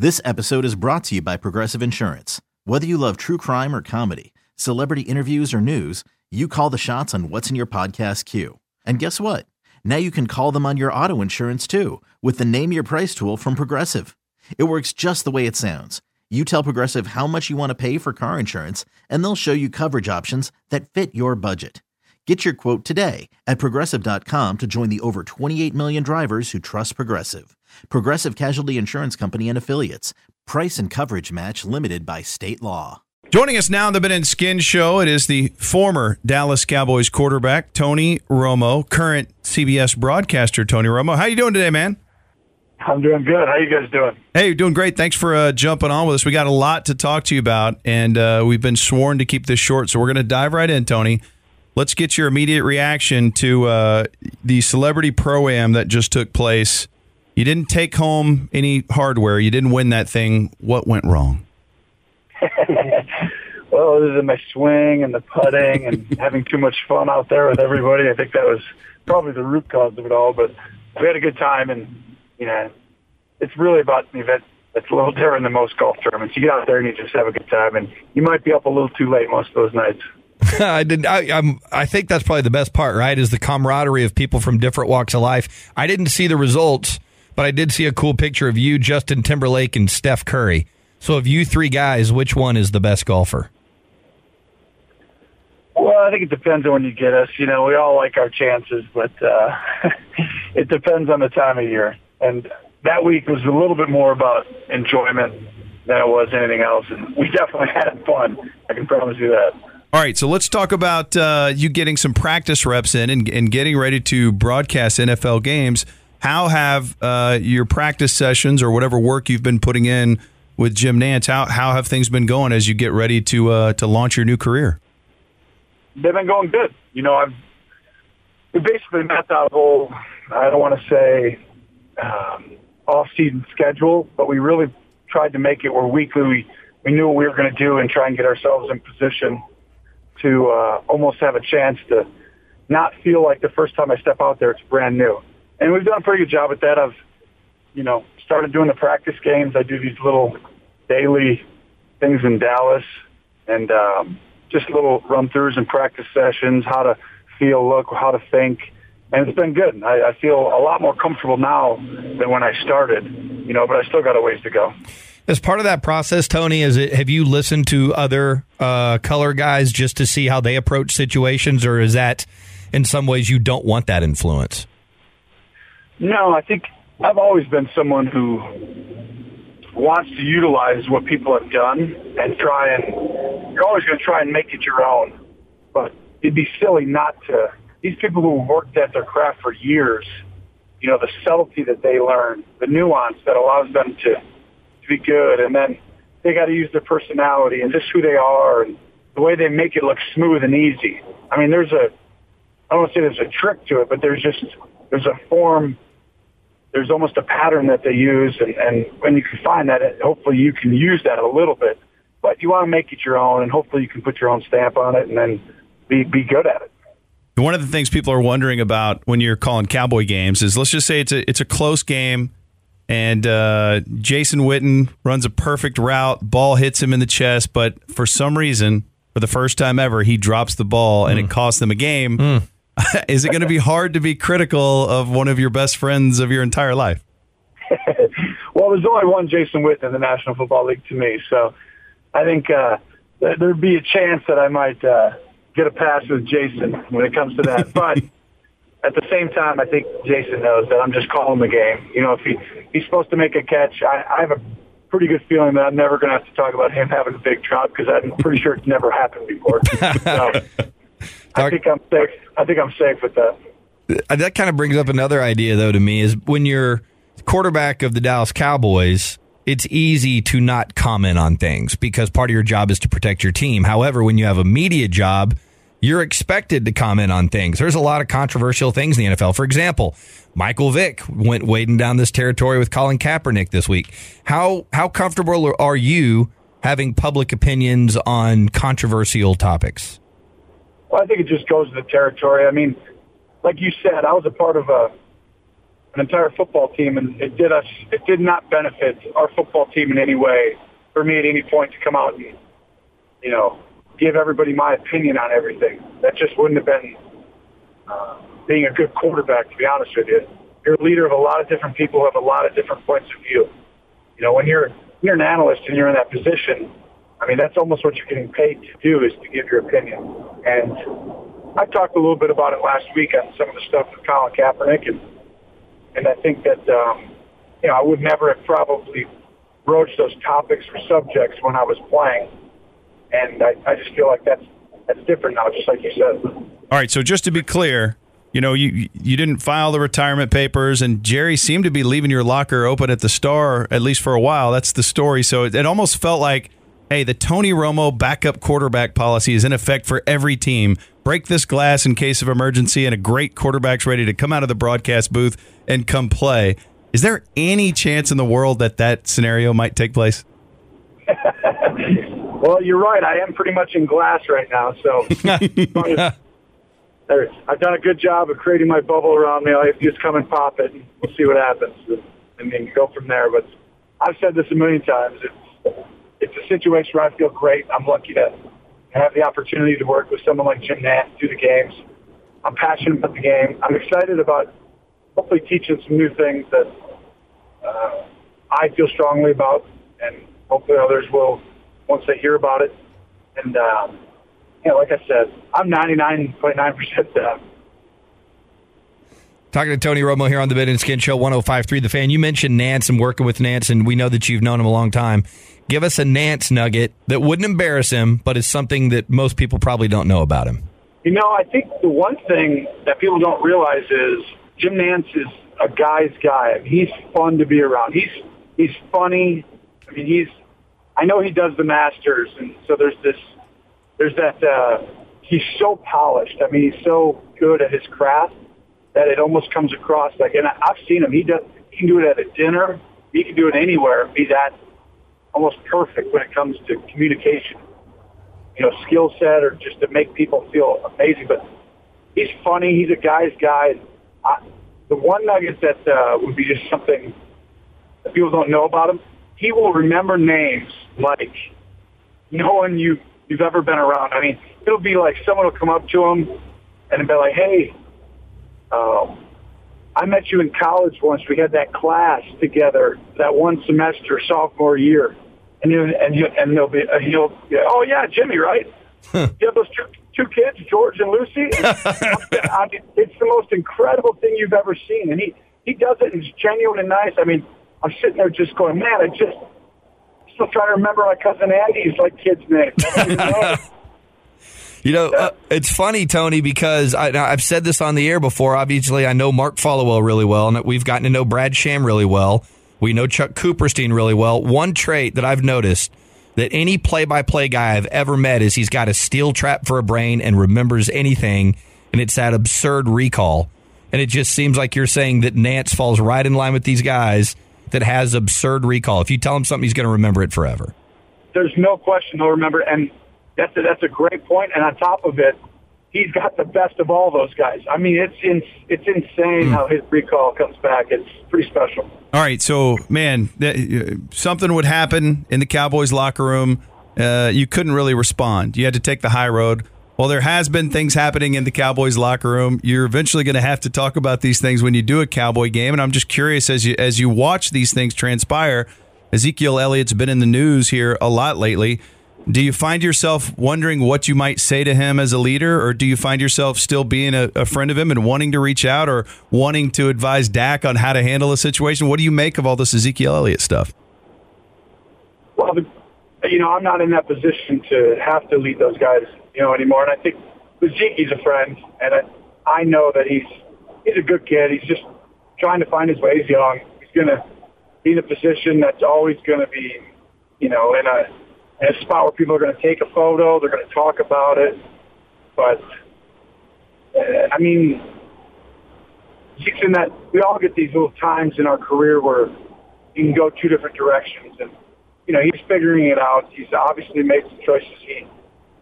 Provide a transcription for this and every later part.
This episode is brought to you by Progressive Insurance. Whether you love true crime or comedy, celebrity interviews or news, you call the shots on what's in your podcast queue. And guess what? Now you can call them on your auto insurance too with the Name Your Price tool from Progressive. It works just the way it sounds. You tell Progressive how much you want to pay for car insurance, and they'll show you coverage options that fit your budget. Get your quote today at Progressive.com to join the over 28 million drivers who trust Progressive. Progressive Casualty Insurance Company and Affiliates. Price and coverage match limited by state law. Joining us now on the Ben and Skin Show, it is the former Dallas Cowboys quarterback, Tony Romo, current CBS broadcaster, Tony Romo. How you doing today, man? I'm doing good. How you guys doing? Hey, you're doing great. Thanks for jumping on with us. We got a lot to talk to you about, and we've been sworn to keep this short, so we're going to dive right in, Tony. Let's get your immediate reaction to the Celebrity Pro-Am that just took place. You didn't take home any hardware. You didn't win that thing. What went wrong? Well, other than my swing and the putting and having too much fun out there with everybody, I think that was probably the root cause of it all. But we had a good time, and it's really about an event that's a little different than most golf tournaments. You get out there and you just have a good time, and you might be up a little too late most of those nights. I think that's probably the best part, right, is the camaraderie of people from different walks of life. I didn't see the results, but I did see a cool picture of you, Justin Timberlake, and Steph Curry. So of you three guys, which one is the best golfer? Well, I think it depends on when you get us. We all like our chances, but it depends on the time of year. And that week was a little bit more about enjoyment than it was anything else. And we definitely had fun. I can promise you that. All right, so let's talk about you getting some practice reps in and getting ready to broadcast NFL games. How have your practice sessions or whatever work you've been putting in with Jim Nantz, how have things been going as you get ready to launch your new career? They've been going good. We basically mapped out a whole, I don't want to say off-season schedule, but we really tried to make it where weekly we knew what we were going to do and try and get ourselves in position to almost have a chance to not feel like the first time I step out there it's brand new. And we've done a pretty good job at that. I've, started doing the practice games. I do these little daily things in Dallas and just little run-throughs and practice sessions, how to feel, look, how to think. And it's been good. I feel a lot more comfortable now than when I started, but I still got a ways to go. As part of that process, Tony, have you listened to other color guys just to see how they approach situations, or is that in some ways you don't want that influence? No, I think I've always been someone who wants to utilize what people have done and you're always going to try and make it your own. But it'd be silly not to. These people who have worked at their craft for years, the subtlety that they learn, the nuance that allows them to be good, and then they got to use their personality and just who they are and the way they make it look smooth and easy. I mean, I don't want to say there's a trick to it, but there's a form, there's almost a pattern that they use, and when you can find that, hopefully you can use that a little bit, but you want to make it your own, and hopefully you can put your own stamp on it and then be good at it. One of the things people are wondering about when you're calling Cowboy games is, let's just say it's a close game, and Jason Witten runs a perfect route, ball hits him in the chest, but for some reason, for the first time ever, he drops the ball and it costs them a game. Is it going to be hard to be critical of one of your best friends of your entire life? Well, there's only one Jason Witten in the National Football League to me, so I think there'd be a chance that I might get a pass with Jason when it comes to that. But at the same time, I think Jason knows that I'm just calling the game. If he's supposed to make a catch, I have a pretty good feeling that I'm never going to have to talk about him having a big drop because I'm pretty sure it's never happened before. So I think I'm safe. I think I'm safe with that. That kind of brings up another idea, though, to me, is when you're quarterback of the Dallas Cowboys, it's easy to not comment on things because part of your job is to protect your team. However, when you have a media job, you're expected to comment on things. There's a lot of controversial things in the NFL. For example, Michael Vick went wading down this territory with Colin Kaepernick this week. How comfortable are you having public opinions on controversial topics? Well, I think it just goes to the territory. I mean, like you said, I was a part of an entire football team, and it did not benefit our football team in any way for me at any point to come out and, give everybody my opinion on everything. That just wouldn't have been being a good quarterback, to be honest with you. You're a leader of a lot of different people who have a lot of different points of view. When you're an analyst and you're in that position, I mean, that's almost what you're getting paid to do, is to give your opinion. And I talked a little bit about it last week on some of the stuff with Colin Kaepernick, and I think that, I would never have probably broached those topics or subjects when I was playing. And I just feel like that's different now, just like you said. All right, so just to be clear, you didn't file the retirement papers, and Jerry seemed to be leaving your locker open at the Star, at least for a while. That's the story. So it almost felt like, hey, the Tony Romo backup quarterback policy is in effect for every team. Break this glass in case of emergency, and a great quarterback's ready to come out of the broadcast booth and come play. Is there any chance in the world that scenario might take place? Well, you're right. I am pretty much in glass right now, so I've done a good job of creating my bubble around me. I just come and pop it, and we'll see what happens, and then go from there. But I've said this a million times. It's a situation where I feel great. I'm lucky to have the opportunity to work with someone like Jim Nantz, do the games. I'm passionate about the game. I'm excited about hopefully teaching some new things that I feel strongly about, and hopefully others will once they hear about it. And, like I said, I'm 99.9% done. Talking to Tony Romo here on the Ben and Skin Show, 105.3 The Fan. You mentioned Nantz and working with Nantz, and we know that you've known him a long time. Give us a Nantz nugget that wouldn't embarrass him, but is something that most people probably don't know about him. I think the one thing that people don't realize is Jim Nantz is a guy's guy. I mean, he's fun to be around. He's funny. I mean, I know he does the Masters, and so there's that, he's so polished. I mean, he's so good at his craft that it almost comes across like, and I've seen him, he can do it at a dinner, he can do it anywhere, be that almost perfect when it comes to communication, skill set, or just to make people feel amazing. But he's funny, he's a guy's guy. The one nugget that would be just something that people don't know about him, he will remember names like no one you've ever been around. I mean, it'll be like someone will come up to him and be like, hey, I met you in college once. We had that class together, that one semester, sophomore year. And he'll be, oh yeah, Jimmy, right? You have those two kids, George and Lucy? It's the most incredible thing you've ever seen. And he does it, and he's genuine and nice. I mean, I'm sitting there just going, man, still trying to remember my cousin Andy's kid's name. It's funny, Tony, because I've said this on the air before. Obviously, I know Mark Followell really well, and we've gotten to know Brad Sham really well. We know Chuck Cooperstein really well. One trait that I've noticed that any play-by-play guy I've ever met is he's got a steel trap for a brain and remembers anything, and it's that absurd recall. And it just seems like you're saying that Nantz falls right in line with these guys that has absurd recall. If you tell him something, he's going to remember it forever. There's no question he'll remember, and that's a great point. And on top of it, he's got the best of all those guys. I mean, it's insane how his recall comes back. It's pretty special. All right, so, man, something would happen in the Cowboys locker room. You couldn't really respond. You had to take the high road. Well, there has been things happening in the Cowboys locker room. You're eventually going to have to talk about these things when you do a Cowboy game, and I'm just curious, as you watch these things transpire, Ezekiel Elliott's been in the news here a lot lately. Do you find yourself wondering what you might say to him as a leader, or do you find yourself still being a friend of him and wanting to reach out or wanting to advise Dak on how to handle a situation? What do you make of all this Ezekiel Elliott stuff? Well, I'm not in that position to have to lead those guys, anymore. And I think Ezekiel's a friend, and I know that he's a good kid. He's just trying to find his way. He's young. He's going to be in a position that's always going to be, in a spot where people are going to take a photo, they're going to talk about it. But, I mean, he's in that, we all get these little times in our career where you can go two different directions. And, he's figuring it out. He's obviously made some choices he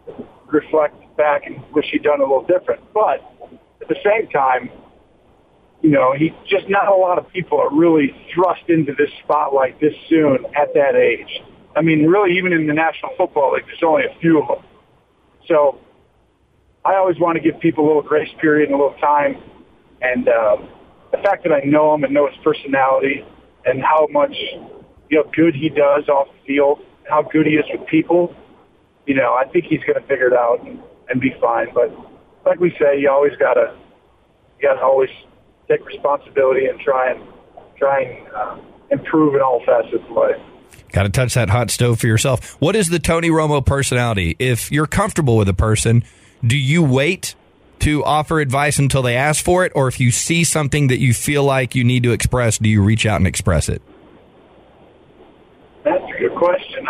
reflects back and wish he'd done a little different. But at the same time, he just not a lot of people are really thrust into this spotlight this soon at that age. I mean, really, even in the National Football League, there's only a few of them. So I always want to give people a little grace period and a little time. And the fact that I know him and know his personality and how much good he does off the field, how good he is with people, I think he's going to figure it out and be fine. But like we say, you gotta always take responsibility and try and improve in all facets of life. Got to touch that hot stove for yourself. What is the Tony Romo personality? If you're comfortable with a person, do you wait to offer advice until they ask for it? Or if you see something that you feel like you need to express, do you reach out and express it? That's a good question.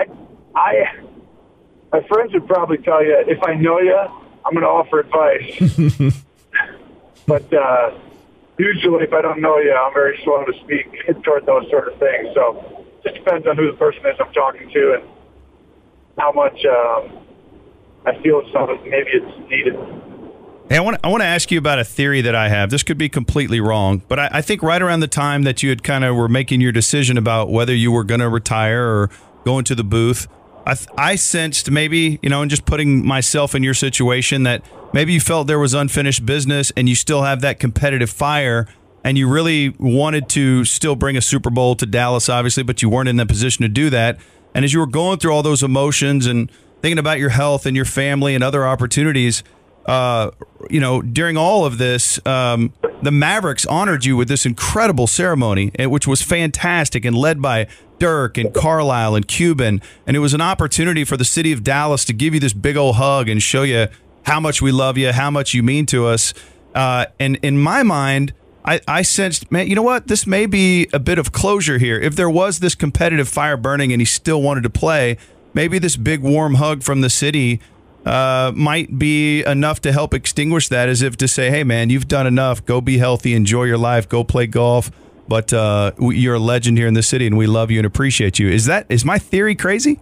My friends would probably tell you, if I know you, I'm going to offer advice. But usually if I don't know you, I'm very slow to speak toward those sort of things. So it just depends on who the person is I'm talking to and how much I feel maybe it's needed. Hey, I want to ask you about a theory that I have. This could be completely wrong, but I think right around the time that you had kind of were making your decision about whether you were going to retire or go into the booth, I sensed maybe, and just putting myself in your situation, that maybe you felt there was unfinished business and you still have that competitive fire and you really wanted to still bring a Super Bowl to Dallas, obviously, but you weren't in the position to do that. And as you were going through all those emotions and thinking about your health and your family and other opportunities, during all of this, the Mavericks honored you with this incredible ceremony, which was fantastic and led by Dirk and Carlisle and Cuban. And it was an opportunity for the city of Dallas to give you this big old hug and show you how much we love you, how much you mean to us. And in my mind, I sensed, man, you know what? This may be a bit of closure here. If there was this competitive fire burning and he still wanted to play, maybe this big warm hug from the city might be enough to help extinguish that, as if to say, hey, man, you've done enough. Go be healthy. Enjoy your life. Go play golf. But you're a legend here in the city, and we love you and appreciate you. Is my theory crazy?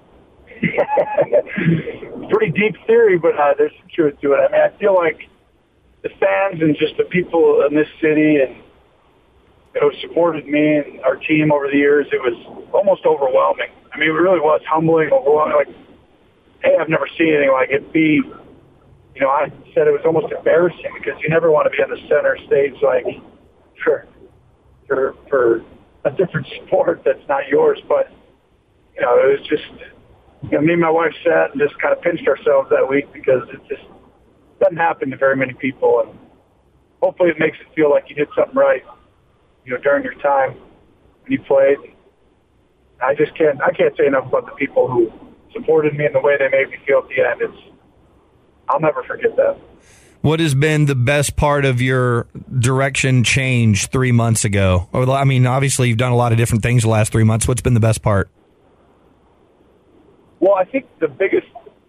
Pretty deep theory, but there's some truth to it. I mean, I feel like the fans and just the people in this city and who supported me and our team over the years, it was almost overwhelming. I mean, it really was humbling, overwhelming. Like, A, I've never seen anything like it. B, I said it was almost embarrassing because you never want to be on the center stage, like, for a different sport that's not yours. But, it was just, me and my wife sat and just kind of pinched ourselves that week because it just doesn't happen to very many people. And hopefully it makes it feel like you did something right, during your time when you played. I can't say enough about the people who supported me in the way they made me feel at the end. I'll never forget that. What has been the best part of your direction change 3 months ago? I mean, obviously you've done a lot of different things the last 3 months. What's been the best part? Well, I think the biggest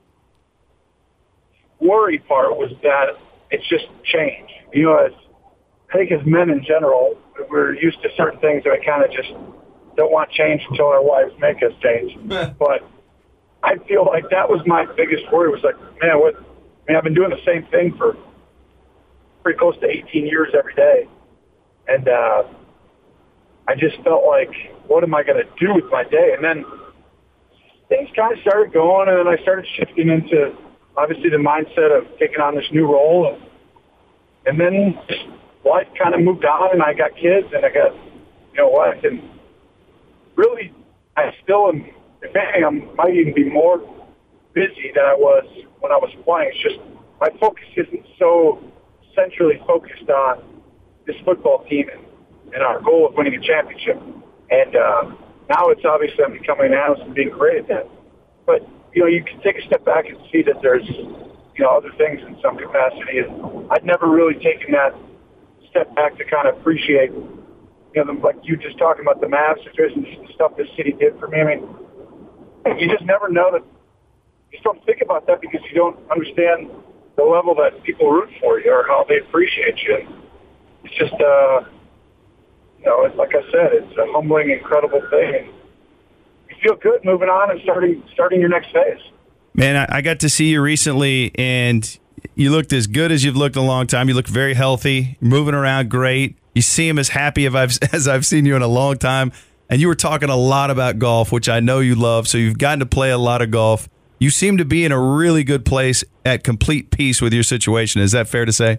worry part was that it's just change. I think as men in general, we're used to certain things that we kind of just don't want change until our wives make us change. But I feel like that was my biggest worry. Was like, man, I've been doing the same thing for pretty close to 18 years every day. And I just felt like, what am I going to do with my day? And then things kind of started going, and then I started shifting into, obviously, the mindset of taking on this new role. And then life kind of moved on, and I got kids, and I got, wife. And really, I still am, if anything, I might even be more busy than I was when I was playing. It's just my focus isn't so centrally focused on this football team and our goal of winning a championship. And now it's obviously I'm becoming an analyst and being great at that. But, you can take a step back and see that there's, other things in some capacity. And I'd never really taken that step back to kind of appreciate, like you just talking about the Mavs situation, the stuff this city did for me. I mean, you just never know that. You just don't think about that because you don't understand the level that people root for you or how they appreciate you. It's just, it's like I said, it's a humbling, incredible thing. And you feel good moving on and starting your next phase. Man, I got to see you recently, and You looked as good as you've looked in a long time. You look very healthy, moving around great. You seem as happy as I've seen you in a long time. And you were talking a lot about golf, which I know you love, so you've gotten to play a lot of golf. You seem to be in a really good place at complete peace with your situation. Is that fair to say?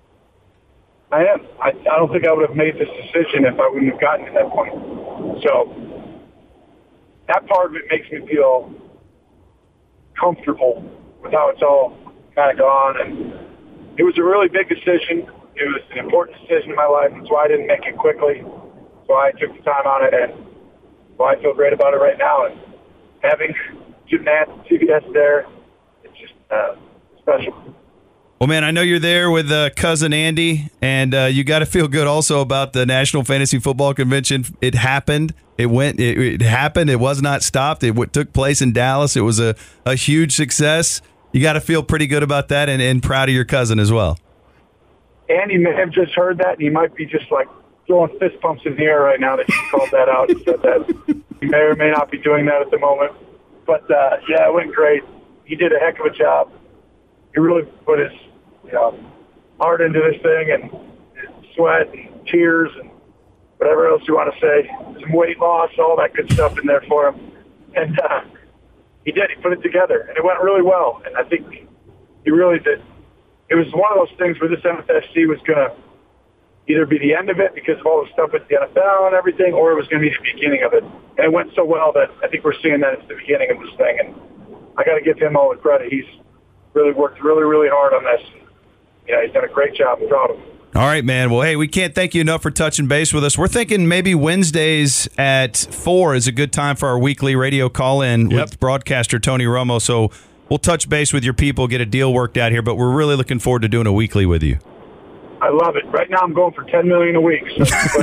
I am. I don't think I would have made this decision if I wouldn't have gotten to that point. So that part of it makes me feel comfortable with how it's all kind of gone. And it was a really big decision. It was an important decision in my life. That's why I didn't make it quickly. So I took the time on it, and I feel great about it right now. And having Jim Nantz and CBS there, it's just special. Well, man, I know you're there with cousin Andy, and you got to feel good also about the National Fantasy Football Convention. It happened. It happened. It was not stopped. It took place in Dallas. It was a huge success. You got to feel pretty good about that and proud of your cousin as well. Andy may have just heard that, and he might be just like throwing fist pumps in the air right now that you called that out and said that. He may or may not be doing that at the moment. But, yeah, it went great. He did a heck of a job. He really put his heart into this thing, and sweat and tears and whatever else you want to say. Some weight loss, all that good stuff in there for him. And he did. He put it together, and it went really well. And I think he really did. It was one of those things where this MFSC was going to either be the end of it because of all the stuff with the NFL and everything, or it was going to be the beginning of it. And it went so well that I think we're seeing that it's the beginning of this thing. And I got to give him all the credit. He's really worked really, really hard on this. Yeah, he's done a great job. I'm proud of him. All right, man. Well, hey, we can't thank you enough for touching base with us. We're thinking maybe Wednesdays at 4 is a good time for our weekly radio call-in with broadcaster Tony Romo. So we'll touch base with your people, get a deal worked out here, but we're really looking forward to doing a weekly with you. I love it. Right now I'm going for $10 million a week.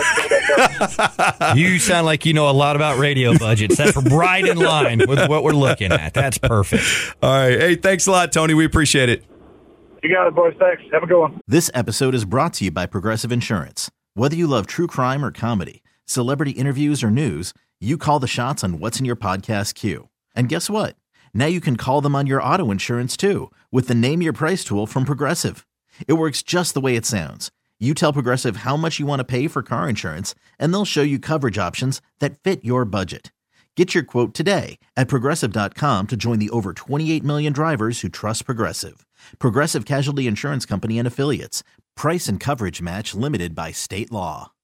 So. You sound like you know a lot about radio budgets. That's right in line with what we're looking at. That's perfect. All right. Hey, thanks a lot, Tony. We appreciate it. You got it, boys. Thanks. Have a good one. This episode is brought to you by Progressive Insurance. Whether you love true crime or comedy, celebrity interviews or news, you call the shots on what's in your podcast queue. And guess what? Now you can call them on your auto insurance too with the Name Your Price tool from Progressive. It works just the way it sounds. You tell Progressive how much you want to pay for car insurance, and they'll show you coverage options that fit your budget. Get your quote today at Progressive.com to join the over 28 million drivers who trust Progressive. Progressive Casualty Insurance Company and Affiliates. Price and coverage match limited by state law.